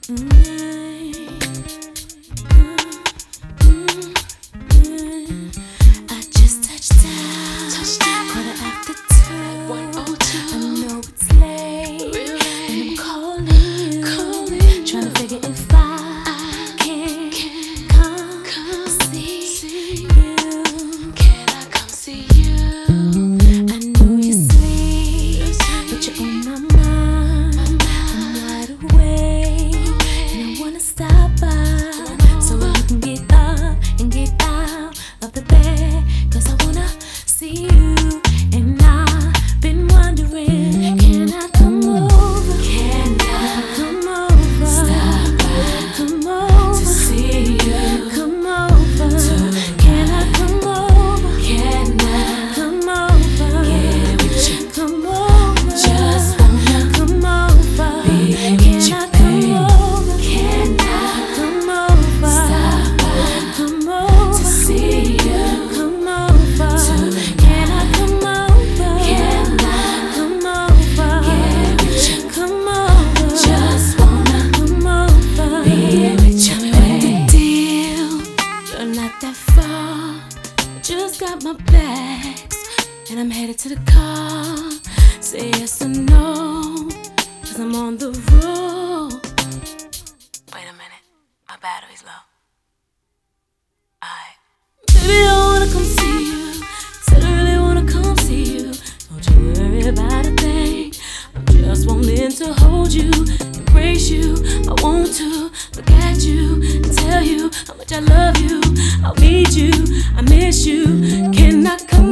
I just touched down, quarter after 2. 1:02. I know it's late, and I'm calling you, trying to figure if I can come see you. Can I come see you? I know you sleep, but you're on my mind. I'm wide awake, and I wanna stop by so you can get up and get out of the bed, 'cause I wanna see you. And I've been wondering, can I come over? Can I Come over, stop by come over to see you? come over. Can I come over? Can I Come over, get with you? come over. Just wanna come over. be with Can you, I come babe. over? Can I Come over, stop by come over. to see you? Come over. Can I come over? Can I Come over, get with you? come over. Just wanna come over. be with you, Tell me what the babe. deal. You're not that far. I just got my bags and I'm headed to the car. Say yes or no, 'cause I'm on the road. Wait a minute, my battery's low. Alright. Baby, I wanna come see you. Said I really wanna come see you. Don't you worry about a thing. I'm just wanting to hold you, embrace you. I want to look at you and tell you how much I love you. I'll need you, I miss you. Can I come